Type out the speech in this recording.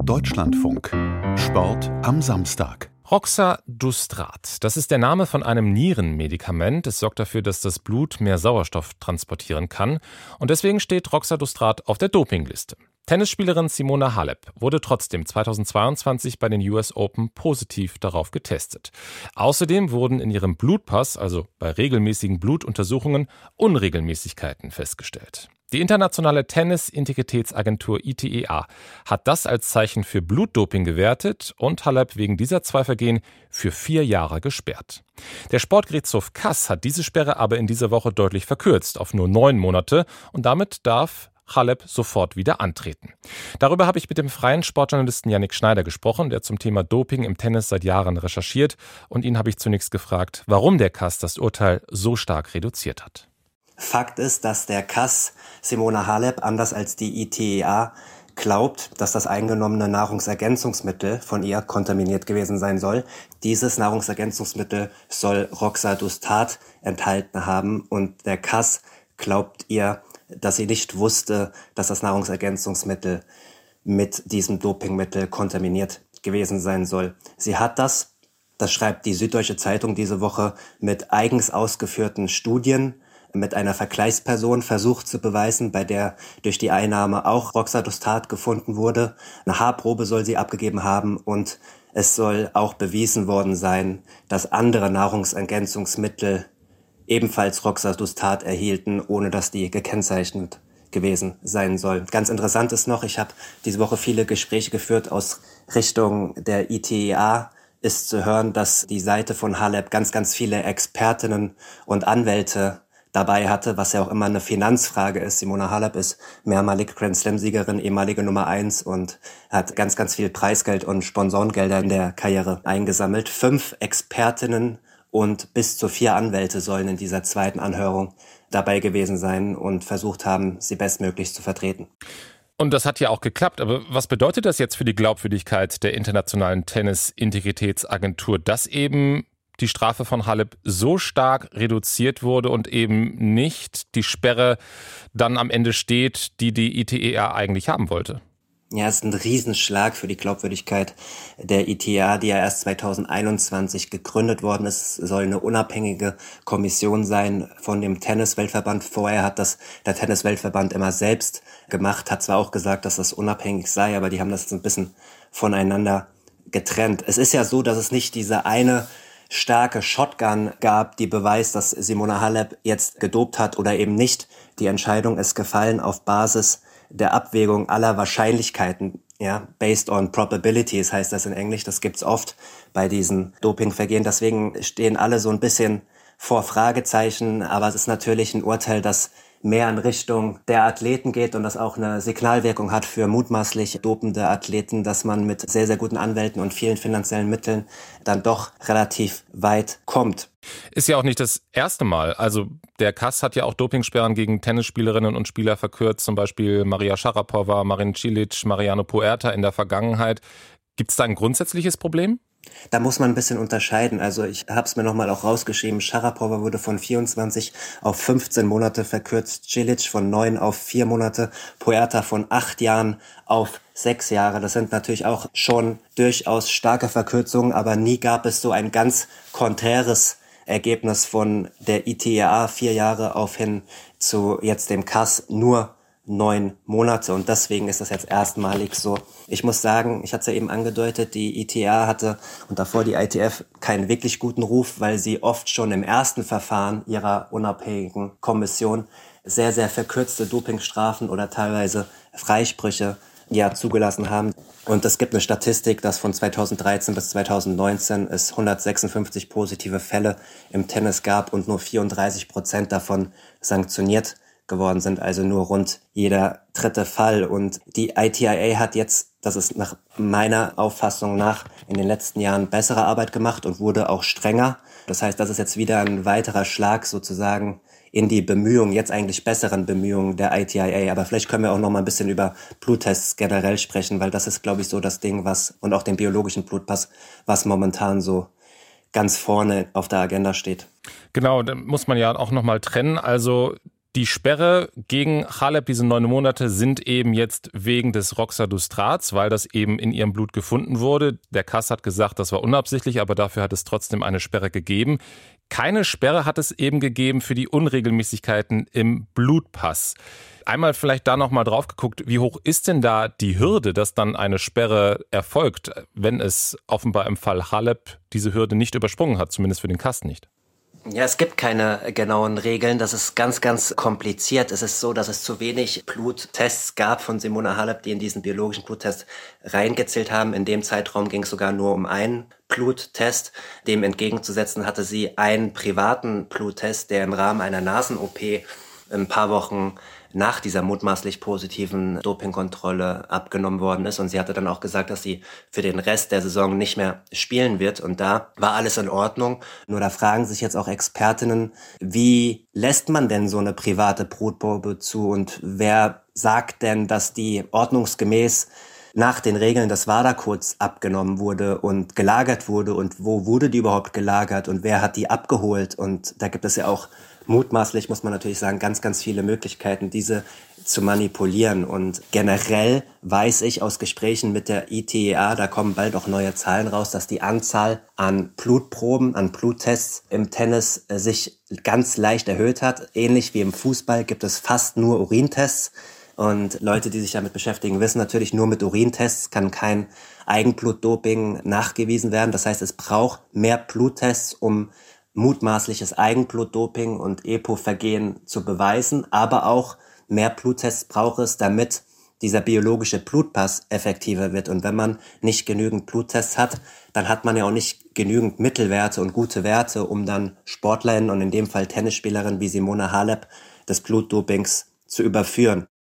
Deutschlandfunk. Sport am Samstag. Roxadustat, das ist der Name von einem Nierenmedikament. Es sorgt dafür, dass das Blut mehr Sauerstoff transportieren kann. Und deswegen steht Roxadustat auf der Dopingliste. Tennisspielerin Simona Halep wurde trotzdem 2022 bei den US Open positiv darauf getestet. Außerdem wurden in ihrem Blutpass, also bei regelmäßigen Blutuntersuchungen, Unregelmäßigkeiten festgestellt. Die internationale Tennis-Integritätsagentur ITEA hat das als Zeichen für Blutdoping gewertet und Halep wegen dieser zwei Vergehen für 4 Jahre gesperrt. Der Sportgerichtshof Kass hat diese Sperre aber in dieser Woche deutlich verkürzt auf nur 9 Monate und damit darf Halep sofort wieder antreten. Darüber habe ich mit dem freien Sportjournalisten Yannick Schneider gesprochen, der zum Thema Doping im Tennis seit Jahren recherchiert. Und ihn habe ich zunächst gefragt, warum der Kass das Urteil so stark reduziert hat. Fakt ist, dass der Kass Simona Halep, anders als die ITEA, glaubt, dass das eingenommene Nahrungsergänzungsmittel von ihr kontaminiert gewesen sein soll. Dieses Nahrungsergänzungsmittel soll Roxadustat enthalten haben und der Kass glaubt ihr, dass sie nicht wusste, dass das Nahrungsergänzungsmittel mit diesem Dopingmittel kontaminiert gewesen sein soll. Sie hat das schreibt die Süddeutsche Zeitung diese Woche, mit eigens ausgeführten Studien mit einer Vergleichsperson versucht zu beweisen, bei der durch die Einnahme auch Roxadustat gefunden wurde. Eine Haarprobe soll sie abgegeben haben und es soll auch bewiesen worden sein, dass andere Nahrungsergänzungsmittel ebenfalls Roxadustat erhielten, ohne dass die gekennzeichnet gewesen sein soll. Ganz interessant ist noch, ich habe diese Woche viele Gespräche geführt aus Richtung der ITEA, ist zu hören, dass die Seite von Halep ganz, ganz viele Expertinnen und Anwälte dabei hatte, was ja auch immer eine Finanzfrage ist. Simona Halep ist mehrmalige Grand-Slam-Siegerin, ehemalige Nummer 1 und hat ganz, ganz viel Preisgeld und Sponsorengelder in der Karriere eingesammelt. 5 Expertinnen und bis zu 4 Anwälte sollen in dieser zweiten Anhörung dabei gewesen sein und versucht haben, sie bestmöglich zu vertreten. Und das hat ja auch geklappt. Aber was bedeutet das jetzt für die Glaubwürdigkeit der internationalen Tennis-Integritätsagentur, dass eben die Strafe von Halep so stark reduziert wurde und eben nicht die Sperre dann am Ende steht, die die ITEA eigentlich haben wollte? Ja, es ist ein Riesenschlag für die Glaubwürdigkeit der ITEA, die ja erst 2021 gegründet worden ist. Es soll eine unabhängige Kommission sein von dem Tennisweltverband. Vorher hat das der Tennisweltverband immer selbst gemacht, hat zwar auch gesagt, dass das unabhängig sei, aber die haben das jetzt ein bisschen voneinander getrennt. Es ist ja so, dass es nicht diese eine starke Shotgun gab, die beweist, dass Simona Halep jetzt gedopt hat oder eben nicht. Die Entscheidung ist gefallen auf Basis der Abwägung aller Wahrscheinlichkeiten, ja, based on probabilities heißt das in Englisch. Das gibt's oft bei diesen Dopingvergehen. Deswegen stehen alle so ein bisschen vor Fragezeichen, aber es ist natürlich ein Urteil, das mehr in Richtung der Athleten geht und das auch eine Signalwirkung hat für mutmaßlich dopende Athleten, dass man mit sehr, sehr guten Anwälten und vielen finanziellen Mitteln dann doch relativ weit kommt. Ist ja auch nicht das erste Mal. Also der Kass hat ja auch Dopingsperren gegen Tennisspielerinnen und Spieler verkürzt, zum Beispiel Maria Sharapova, Marin Cilic, Mariano Puerta in der Vergangenheit. Gibt es da ein grundsätzliches Problem? Da muss man ein bisschen unterscheiden. Also ich habe es mir nochmal auch rausgeschrieben. Sharapova wurde von 24 auf 15 Monate verkürzt. Cilic von 9 auf 4 Monate. Puerta von 8 Jahren auf 6 Jahre. Das sind natürlich auch schon durchaus starke Verkürzungen, aber nie gab es so ein ganz konträres Ergebnis von der ITEA 4 Jahre auf hin zu jetzt dem Kass nur 9 Monate und deswegen ist das jetzt erstmalig so. Ich muss sagen, ich hatte es ja eben angedeutet, die ITEA hatte und davor die ITF keinen wirklich guten Ruf, weil sie oft schon im ersten Verfahren ihrer unabhängigen Kommission sehr, sehr verkürzte Dopingstrafen oder teilweise Freisprüche zugelassen haben. Und es gibt eine Statistik, dass von 2013 bis 2019 es 156 positive Fälle im Tennis gab und nur 34% davon sanktioniert geworden sind, also nur rund jeder 3. Fall. Und die ITIA hat jetzt, das ist nach meiner Auffassung nach, in den letzten Jahren bessere Arbeit gemacht und wurde auch strenger. Das heißt, das ist jetzt wieder ein weiterer Schlag sozusagen in die Bemühungen, jetzt eigentlich besseren Bemühungen der ITIA. Aber vielleicht können wir auch noch mal ein bisschen über Bluttests generell sprechen, weil das ist, glaube ich, so das Ding, und auch den biologischen Blutpass, was momentan so ganz vorne auf der Agenda steht. Genau, da muss man ja auch noch mal trennen. Also Die Sperre gegen Halep, diese 9 Monate, sind eben jetzt wegen des Roxadustrats, weil das eben in ihrem Blut gefunden wurde. Der KAS hat gesagt, das war unabsichtlich, aber dafür hat es trotzdem eine Sperre gegeben. Keine Sperre hat es eben gegeben für die Unregelmäßigkeiten im Blutpass. Einmal vielleicht da nochmal drauf geguckt, wie hoch ist denn da die Hürde, dass dann eine Sperre erfolgt, wenn es offenbar im Fall Halep diese Hürde nicht übersprungen hat, zumindest für den KAS nicht? Ja, es gibt keine genauen Regeln. Das ist ganz, ganz kompliziert. Es ist so, dass es zu wenig Bluttests gab von Simona Halep, die in diesen biologischen Bluttest reingezählt haben. In dem Zeitraum ging es sogar nur um einen Bluttest. Dem entgegenzusetzen hatte sie einen privaten Bluttest, der im Rahmen einer Nasen-OP ein paar Wochen nach dieser mutmaßlich positiven Dopingkontrolle abgenommen worden ist. Und sie hatte dann auch gesagt, dass sie für den Rest der Saison nicht mehr spielen wird. Und da war alles in Ordnung. Nur da fragen sich jetzt auch Expertinnen, wie lässt man denn so eine private Blutprobe zu? Und wer sagt denn, dass die ordnungsgemäß nach den Regeln des WADA-Codes abgenommen wurde und gelagert wurde? Und wo wurde die überhaupt gelagert? Und wer hat die abgeholt? Und da gibt es ja auch mutmaßlich, muss man natürlich sagen, ganz, ganz viele Möglichkeiten, diese zu manipulieren. Und generell weiß ich aus Gesprächen mit der ITEA, da kommen bald auch neue Zahlen raus, dass die Anzahl an Blutproben, an Bluttests im Tennis sich ganz leicht erhöht hat. Ähnlich wie im Fußball gibt es fast nur Urintests. Und Leute, die sich damit beschäftigen, wissen natürlich, nur mit Urintests kann kein Eigenblutdoping nachgewiesen werden. Das heißt, es braucht mehr Bluttests, um mutmaßliches Eigenblutdoping und EPO-Vergehen zu beweisen, aber auch mehr Bluttests braucht es, damit dieser biologische Blutpass effektiver wird. Und wenn man nicht genügend Bluttests hat, dann hat man ja auch nicht genügend Mittelwerte und gute Werte, um dann Sportlerinnen und in dem Fall Tennisspielerinnen wie Simona Halep des Blutdopings zu überführen.